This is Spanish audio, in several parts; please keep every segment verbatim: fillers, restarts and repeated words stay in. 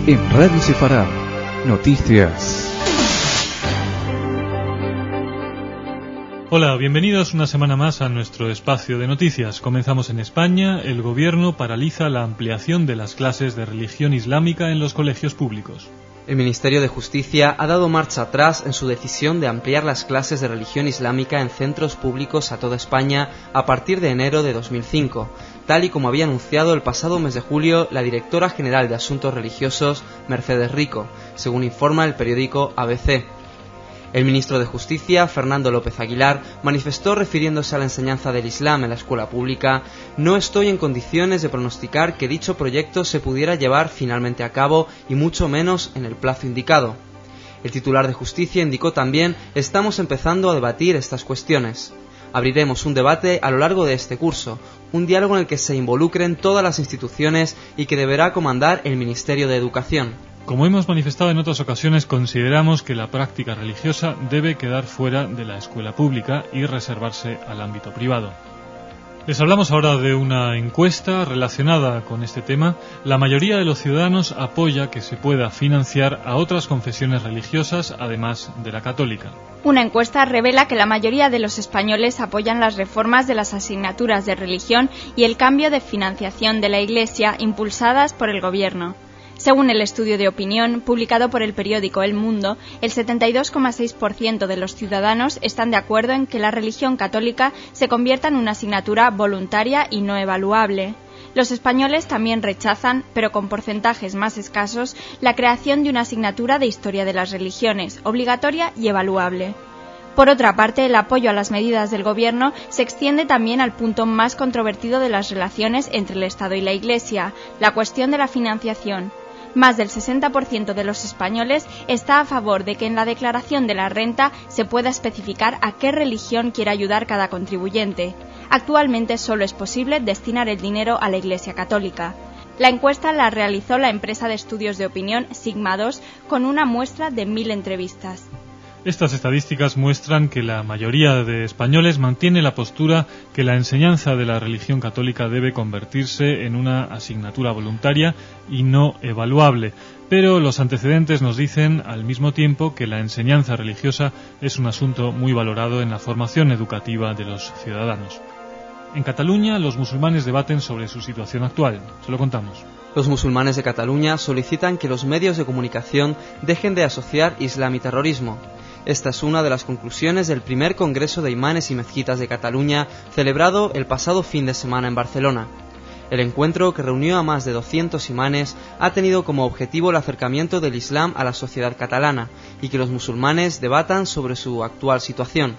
En Radio Sefarad, noticias. Hola, bienvenidos una semana más a nuestro espacio de noticias. Comenzamos en España. El gobierno paraliza la ampliación de las clases de religión islámica en los colegios públicos. El Ministerio de Justicia ha dado marcha atrás en su decisión de ampliar las clases de religión islámica en centros públicos a toda España a partir de enero de dos mil cinco, tal y como había anunciado el pasado mes de julio la directora general de Asuntos Religiosos, Mercedes Rico, según informa el periódico A B C. El ministro de Justicia, Fernando López Aguilar, manifestó refiriéndose a la enseñanza del Islam en la escuela pública: no estoy en condiciones de pronosticar que dicho proyecto se pudiera llevar finalmente a cabo y mucho menos en el plazo indicado. El titular de Justicia indicó también: estamos empezando a debatir estas cuestiones. Abriremos un debate a lo largo de este curso, un diálogo en el que se involucren todas las instituciones y que deberá comandar el Ministerio de Educación. Como hemos manifestado en otras ocasiones, consideramos que la práctica religiosa debe quedar fuera de la escuela pública y reservarse al ámbito privado. Les hablamos ahora de una encuesta relacionada con este tema. La mayoría de los ciudadanos apoya que se pueda financiar a otras confesiones religiosas, además de la católica. Una encuesta revela que la mayoría de los españoles apoyan las reformas de las asignaturas de religión y el cambio de financiación de la Iglesia impulsadas por el Gobierno. Según el estudio de opinión publicado por el periódico El Mundo, el setenta y dos coma seis por ciento de los ciudadanos están de acuerdo en que la religión católica se convierta en una asignatura voluntaria y no evaluable. Los españoles también rechazan, pero con porcentajes más escasos, la creación de una asignatura de historia de las religiones, obligatoria y evaluable. Por otra parte, el apoyo a las medidas del Gobierno se extiende también al punto más controvertido de las relaciones entre el Estado y la Iglesia, la cuestión de la financiación. Más del sesenta por ciento de los españoles está a favor de que en la declaración de la renta se pueda especificar a qué religión quiere ayudar cada contribuyente. Actualmente solo es posible destinar el dinero a la Iglesia Católica. La encuesta la realizó la empresa de estudios de opinión Sigma dos con una muestra de mil entrevistas. Estas estadísticas muestran que la mayoría de españoles mantiene la postura que la enseñanza de la religión católica debe convertirse en una asignatura voluntaria y no evaluable, pero los antecedentes nos dicen al mismo tiempo que la enseñanza religiosa es un asunto muy valorado en la formación educativa de los ciudadanos. En Cataluña, los musulmanes debaten sobre su situación actual. Se lo contamos. Los musulmanes de Cataluña solicitan que los medios de comunicación dejen de asociar Islam y terrorismo. Esta es una de las conclusiones del primer Congreso de Imanes y Mezquitas de Cataluña, celebrado el pasado fin de semana en Barcelona. El encuentro, que reunió a más de doscientos imanes, ha tenido como objetivo el acercamiento del Islam a la sociedad catalana y que los musulmanes debatan sobre su actual situación.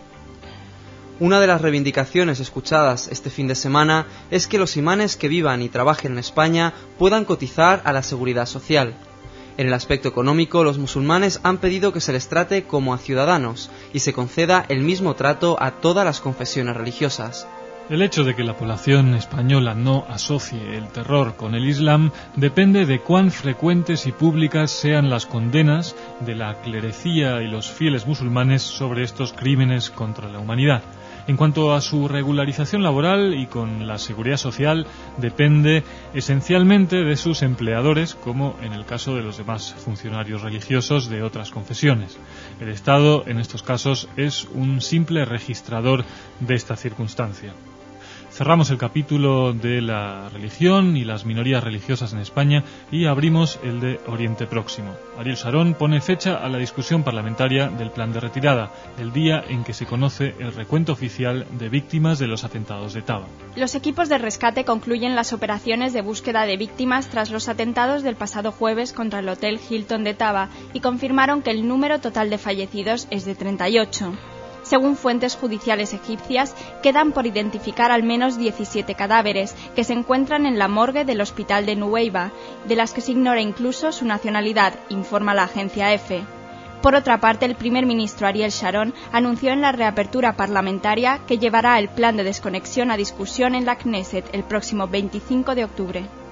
Una de las reivindicaciones escuchadas este fin de semana es que los imanes que vivan y trabajen en España puedan cotizar a la seguridad social. En el aspecto económico, los musulmanes han pedido que se les trate como a ciudadanos y se conceda el mismo trato a todas las confesiones religiosas. El hecho de que la población española no asocie el terror con el Islam depende de cuán frecuentes y públicas sean las condenas de la clerecía y los fieles musulmanes sobre estos crímenes contra la humanidad. En cuanto a su regularización laboral y con la seguridad social, depende esencialmente de sus empleadores, como en el caso de los demás funcionarios religiosos de otras confesiones. El Estado, en estos casos, es un simple registrador de esta circunstancia. Cerramos el capítulo de la religión y las minorías religiosas en España y abrimos el de Oriente Próximo. Ariel Sharon pone fecha a la discusión parlamentaria del plan de retirada, el día en que se conoce el recuento oficial de víctimas de los atentados de Taba. Los equipos de rescate concluyen las operaciones de búsqueda de víctimas tras los atentados del pasado jueves contra el Hotel Hilton de Taba y confirmaron que el número total de fallecidos es de treinta y ocho. Según fuentes judiciales egipcias, quedan por identificar al menos diecisiete cadáveres que se encuentran en la morgue del hospital de Nuweiba, de las que se ignora incluso su nacionalidad, informa la agencia EFE. Por otra parte, el primer ministro Ariel Sharon anunció en la reapertura parlamentaria que llevará el plan de desconexión a discusión en la Knesset el próximo veinticinco de octubre.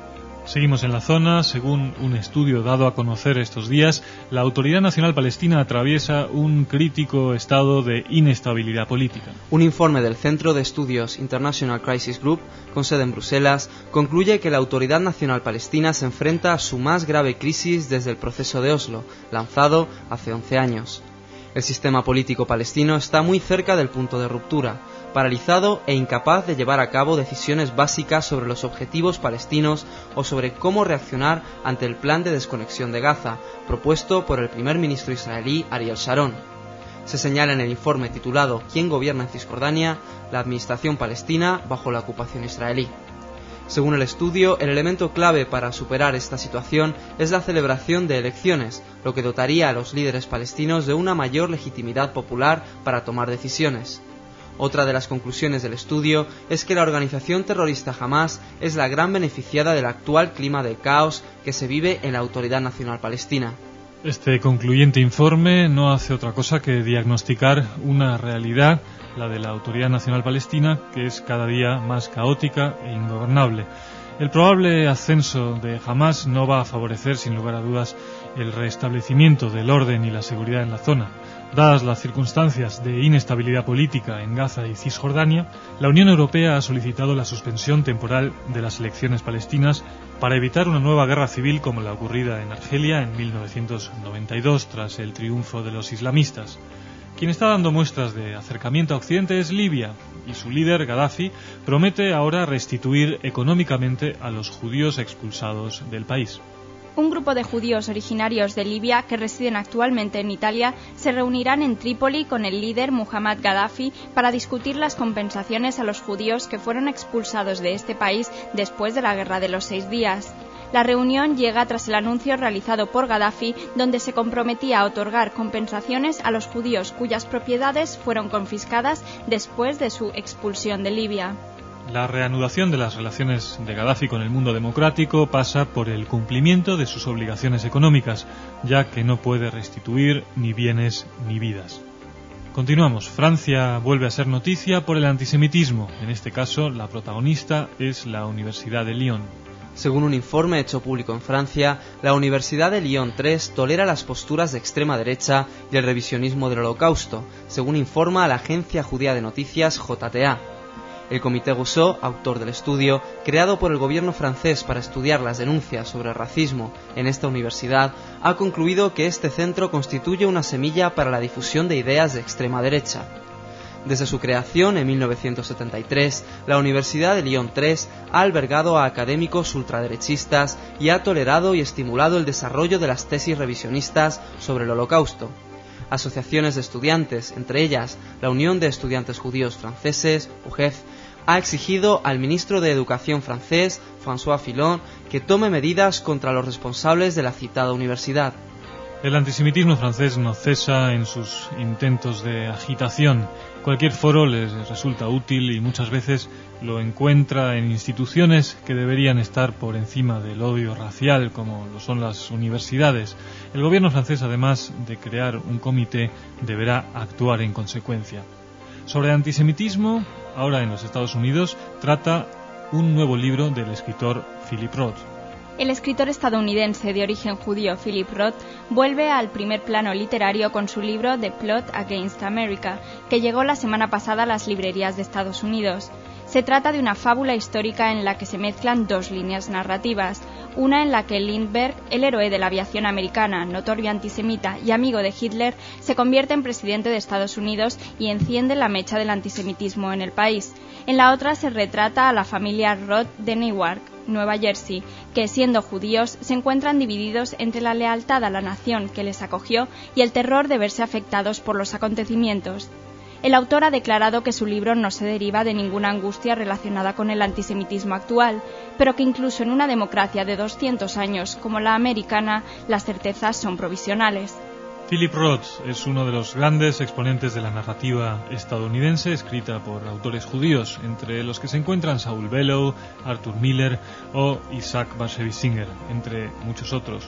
Seguimos en la zona. Según un estudio dado a conocer estos días, la Autoridad Nacional Palestina atraviesa un crítico estado de inestabilidad política. Un informe del Centro de Estudios International Crisis Group, con sede en Bruselas, concluye que la Autoridad Nacional Palestina se enfrenta a su más grave crisis desde el proceso de Oslo, lanzado hace once años. El sistema político palestino está muy cerca del punto de ruptura, paralizado e incapaz de llevar a cabo decisiones básicas sobre los objetivos palestinos o sobre cómo reaccionar ante el plan de desconexión de Gaza, propuesto por el primer ministro israelí Ariel Sharon. Se señala en el informe titulado ¿Quién gobierna en Cisjordania? La administración palestina bajo la ocupación israelí. Según el estudio, el elemento clave para superar esta situación es la celebración de elecciones, lo que dotaría a los líderes palestinos de una mayor legitimidad popular para tomar decisiones. Otra de las conclusiones del estudio es que la organización terrorista Hamás es la gran beneficiada del actual clima de caos que se vive en la Autoridad Nacional Palestina. Este concluyente informe no hace otra cosa que diagnosticar una realidad, la de la Autoridad Nacional Palestina, que es cada día más caótica e ingobernable. El probable ascenso de Hamás no va a favorecer, sin lugar a dudas, el restablecimiento del orden y la seguridad en la zona. Dadas las circunstancias de inestabilidad política en Gaza y Cisjordania, la Unión Europea ha solicitado la suspensión temporal de las elecciones palestinas para evitar una nueva guerra civil como la ocurrida en Argelia en mil novecientos noventa y dos tras el triunfo de los islamistas. Quien está dando muestras de acercamiento a Occidente es Libia, y su líder, Gaddafi, promete ahora restituir económicamente a los judíos expulsados del país. Un grupo de judíos originarios de Libia que residen actualmente en Italia se reunirán en Trípoli con el líder Muhammad Gaddafi para discutir las compensaciones a los judíos que fueron expulsados de este país después de la Guerra de los Seis Días. La reunión llega tras el anuncio realizado por Gaddafi, donde se comprometía a otorgar compensaciones a los judíos cuyas propiedades fueron confiscadas después de su expulsión de Libia. La reanudación de las relaciones de Gaddafi con el mundo democrático pasa por el cumplimiento de sus obligaciones económicas, ya que no puede restituir ni bienes ni vidas. Continuamos. Francia vuelve a ser noticia por el antisemitismo. En este caso, la protagonista es la Universidad de Lyon. Según un informe hecho público en Francia, la Universidad de Lyon tres tolera las posturas de extrema derecha y el revisionismo del Holocausto, según informa la agencia judía de noticias J T A. El Comité Rousseau, autor del estudio, creado por el gobierno francés para estudiar las denuncias sobre el racismo en esta universidad, ha concluido que este centro constituye una semilla para la difusión de ideas de extrema derecha. Desde su creación en mil novecientos setenta y tres, la Universidad de Lyon tres ha albergado a académicos ultraderechistas y ha tolerado y estimulado el desarrollo de las tesis revisionistas sobre el Holocausto. Asociaciones de estudiantes, entre ellas la Unión de Estudiantes Judíos Franceses, U G E F, ha exigido al ministro de Educación francés, François Fillon, que tome medidas contra los responsables de la citada universidad. El antisemitismo francés no cesa en sus intentos de agitación. Cualquier foro les resulta útil y muchas veces lo encuentra en instituciones que deberían estar por encima del odio racial, como lo son las universidades. El gobierno francés, además de crear un comité, deberá actuar en consecuencia. Sobre antisemitismo, ahora en los Estados Unidos, trata un nuevo libro del escritor Philip Roth. El escritor estadounidense de origen judío Philip Roth vuelve al primer plano literario con su libro The Plot Against America, que llegó la semana pasada a las librerías de Estados Unidos. Se trata de una fábula histórica en la que se mezclan dos líneas narrativas, una en la que Lindbergh, el héroe de la aviación americana, notorio antisemita y amigo de Hitler, se convierte en presidente de Estados Unidos y enciende la mecha del antisemitismo en el país. En la otra se retrata a la familia Roth de Newark, Nueva Jersey, que siendo judíos se encuentran divididos entre la lealtad a la nación que les acogió y el terror de verse afectados por los acontecimientos. El autor ha declarado que su libro no se deriva de ninguna angustia relacionada con el antisemitismo actual, pero que incluso en una democracia de doscientos años como la americana, las certezas son provisionales. Philip Roth es uno de los grandes exponentes de la narrativa estadounidense escrita por autores judíos, entre los que se encuentran Saul Bellow, Arthur Miller o Isaac Bashevis Singer, entre muchos otros.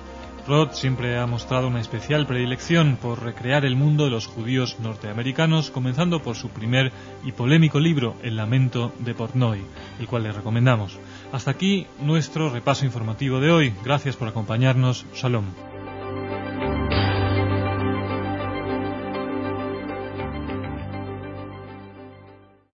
Roth siempre ha mostrado una especial predilección por recrear el mundo de los judíos norteamericanos, comenzando por su primer y polémico libro, El lamento de Portnoy, el cual le recomendamos. Hasta aquí nuestro repaso informativo de hoy. Gracias por acompañarnos. Shalom.